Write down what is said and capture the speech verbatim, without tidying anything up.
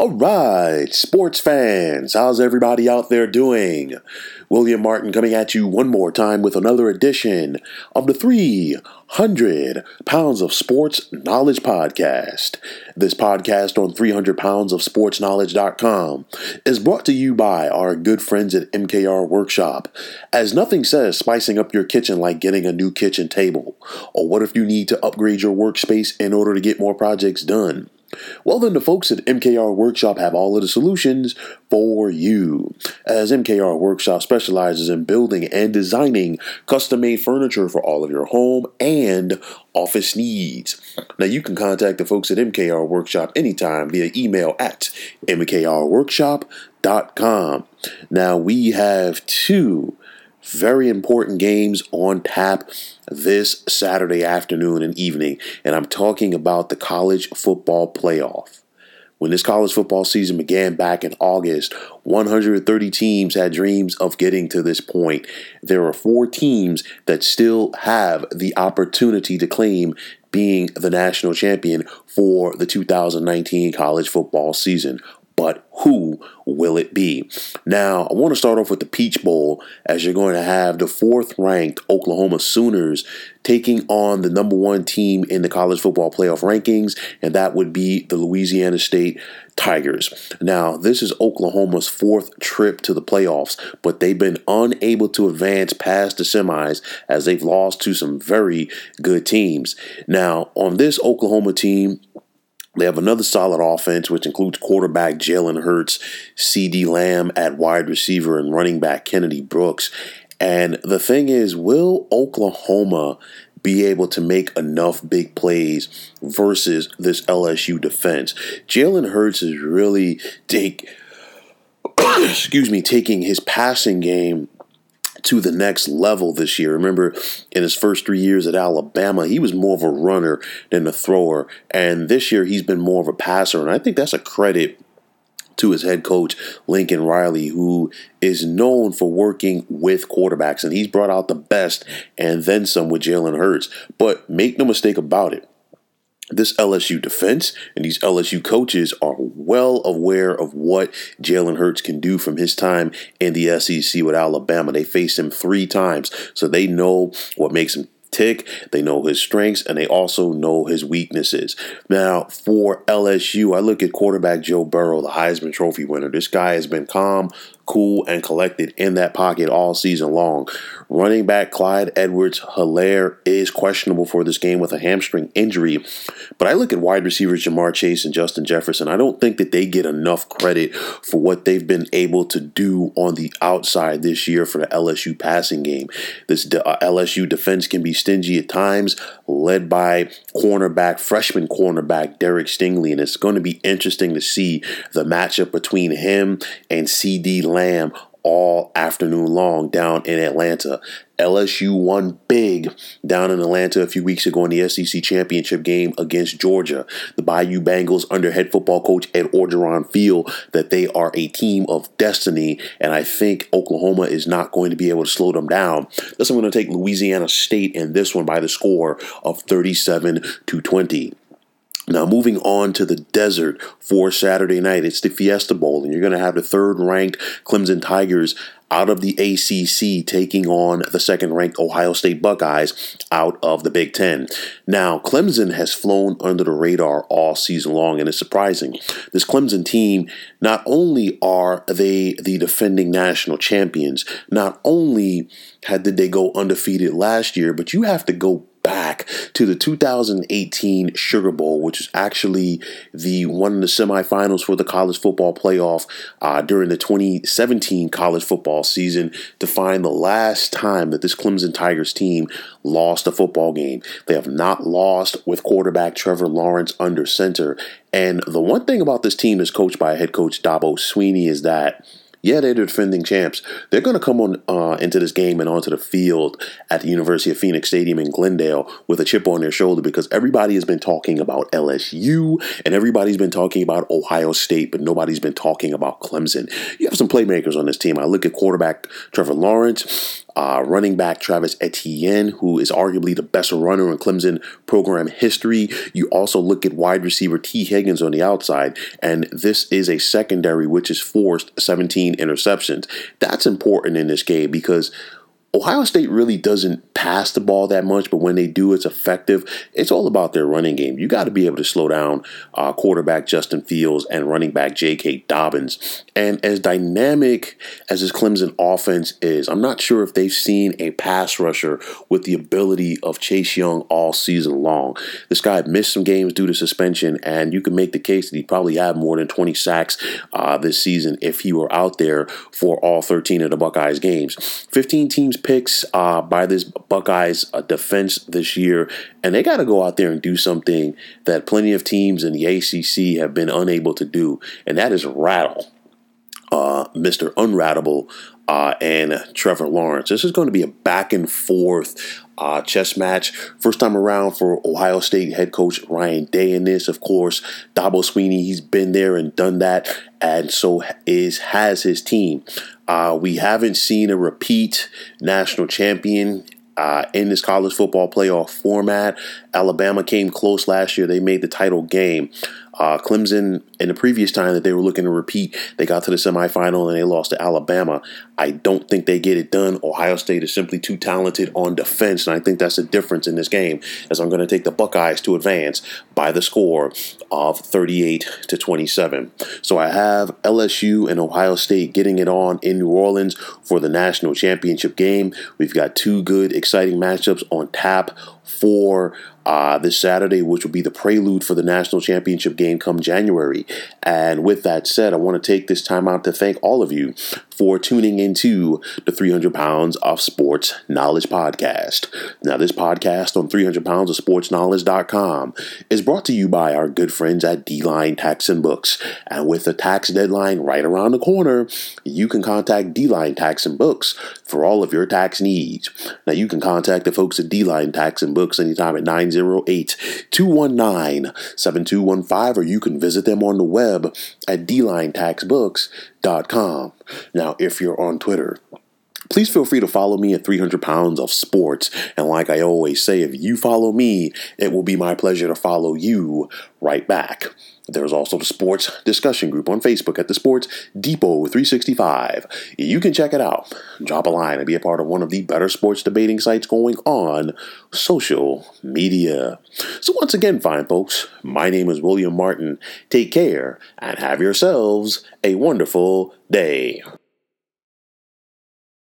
All right, sports fans, how's everybody out there doing? William Martin coming at you one more time with another edition of the three hundred Pounds of Sports Knowledge Podcast. This podcast on three hundred pounds of sports knowledge dot com is brought to you by our good friends at M K R Workshop. As nothing says spicing up your kitchen like getting a new kitchen table. Or what if you need to upgrade your workspace in order to get more projects done? Well, then the folks at M K R Workshop have all of the solutions for you, as M K R Workshop specializes in building and designing custom-made furniture for all of your home and office needs. Now, you can contact the folks at M K R Workshop anytime via email at m k r workshop dot com. Now, we have two very important games on tap this Saturday afternoon and evening, and I'm talking about the college football playoff. When this college football season began back in August, one hundred thirty teams had dreams of getting to this point. There are four teams that still have the opportunity to claim being the national champion for the two thousand nineteen college football season. But who will it be? Now, I want to start off with the Peach Bowl, as you're going to have the fourth-ranked Oklahoma Sooners taking on the number one team in the college football playoff rankings, and that would be the Louisiana State Tigers. Now, this is Oklahoma's fourth trip to the playoffs, but they've been unable to advance past the semis as they've lost to some very good teams. Now, on this Oklahoma team, they have another solid offense, which includes quarterback Jalen Hurts, CeeDee Lamb at wide receiver, and running back Kennedy Brooks. And the thing is, will Oklahoma be able to make enough big plays versus this L S U defense? Jalen Hurts is really take, excuse me, taking his passing game to the next level this year. Remember, in his first three years at Alabama, he was more of a runner than a thrower. And this year, he's been more of a passer. And I think that's a credit to his head coach, Lincoln Riley, who is known for working with quarterbacks. And he's brought out the best and then some with Jalen Hurts. But make no mistake about it, this L S U defense and these L S U coaches are well aware of what Jalen Hurts can do from his time in the S E C with Alabama. They faced him three times, so they know what makes him tick. They know his strengths, and they also know his weaknesses. Now, for L S U, I look at quarterback Joe Burrow, the Heisman Trophy winner. This guy has been calm, cool, and collected in that pocket all season long. Running back Clyde Edwards-Helaire is questionable for this game with a hamstring injury. But I look at wide receivers Jamar Chase and Justin Jefferson. I don't think that they get enough credit for what they've been able to do on the outside this year for the L S U passing game. This uh, L S U defense can be stingy at times, led by cornerback, freshman cornerback Derek Stingley. And it's going to be interesting to see the matchup between him and CeeDee Lamb all afternoon long down in Atlanta. L S U won big down in Atlanta a few weeks ago in the S E C championship game against Georgia. The Bayou Bengals under head football coach Ed Orgeron feel that they are a team of destiny, and I think Oklahoma is not going to be able to slow them down. Thus, I'm going to take Louisiana State in this one by the score of thirty-seven to twenty. Now, moving on to the desert for Saturday night, it's the Fiesta Bowl, and you're going to have the third-ranked Clemson Tigers out of the A C C taking on the second-ranked Ohio State Buckeyes out of the Big Ten. Now, Clemson has flown under the radar all season long, and it's surprising. This Clemson team, not only are they the defending national champions, not only had did they go undefeated last year, but you have to go back to the two thousand eighteen Sugar Bowl, which is actually the one of the semifinals for the college football playoff uh, during the twenty seventeen college football season, to find the last time that this Clemson Tigers team lost a football game. They have not lost with quarterback Trevor Lawrence under center. And the one thing about this team is coached by head coach Dabo Swinney is that yeah, they're the defending champs. They're going to come on uh, into this game and onto the field at the University of Phoenix Stadium in Glendale with a chip on their shoulder, because everybody has been talking about L S U and everybody's been talking about Ohio State, but nobody's been talking about Clemson. You have some playmakers on this team. I look at quarterback Trevor Lawrence. Uh, running back Travis Etienne, who is arguably the best runner in Clemson program history. You also look at wide receiver T. Higgins on the outside, and this is a secondary which has forced seventeen interceptions. That's important in this game because Ohio State really doesn't pass the ball that much, but when they do, it's effective. It's all about their running game. You got to be able to slow down uh, quarterback Justin Fields and running back J K. Dobbins. And as dynamic as this Clemson offense is, I'm not sure if they've seen a pass rusher with the ability of Chase Young all season long. This guy missed some games due to suspension, and you can make the case that he probably had more than twenty sacks uh, this season if he were out there for all thirteen of the Buckeyes games. fifteen teams picks uh, by this Buckeyes uh, defense this year, and they got to go out there and do something that plenty of teams in the A C C have been unable to do, and that is rattle uh, Mister Unrattable uh, and Trevor Lawrence. This is going to be a back and forth uh, chess match. First time around for Ohio State head coach Ryan Day in this. Of course, Dabo Swinney, he's been there and done that, and so is has his team. Uh, we haven't seen a repeat national champion uh, in this college football playoff format. Alabama came close last year. They made the title game. Uh, Clemson, in the previous time that they were looking to repeat, they got to the semifinal and they lost to Alabama. I don't think they get it done. Ohio State is simply too talented on defense, and I think that's the difference in this game, as I'm going to take the Buckeyes to advance by the score of thirty-eight to twenty-seven. So I have L S U and Ohio State getting it on in New Orleans for the national championship game. We've got two good, exciting matchups on tap for uh, this Saturday, which will be the prelude for the national championship game come January. And with that said, I want to take this time out to thank all of you for tuning into the three hundred pounds of Sports Knowledge podcast. Now, this podcast on three hundred pounds of sports knowledge dot com is brought to you by our good friends at D-Line Tax and Books. And with the tax deadline right around the corner, you can contact D-Line Tax and Books for all of your tax needs. Now, you can contact the folks at D-Line Tax and Books anytime at nine oh eight, two one nine, seven two one five, or you can visit them on the web at D line tax books dot com. Now, if you're on Twitter, please feel free to follow me at three hundred pounds of sports. And like I always say, if you follow me, it will be my pleasure to follow you right back. There's also the sports discussion group on Facebook at the Sports Depot three sixty-five. You can check it out. Drop a line and be a part of one of the better sports debating sites going on social media. So once again, fine folks, my name is William Martin. Take care and have yourselves a wonderful day.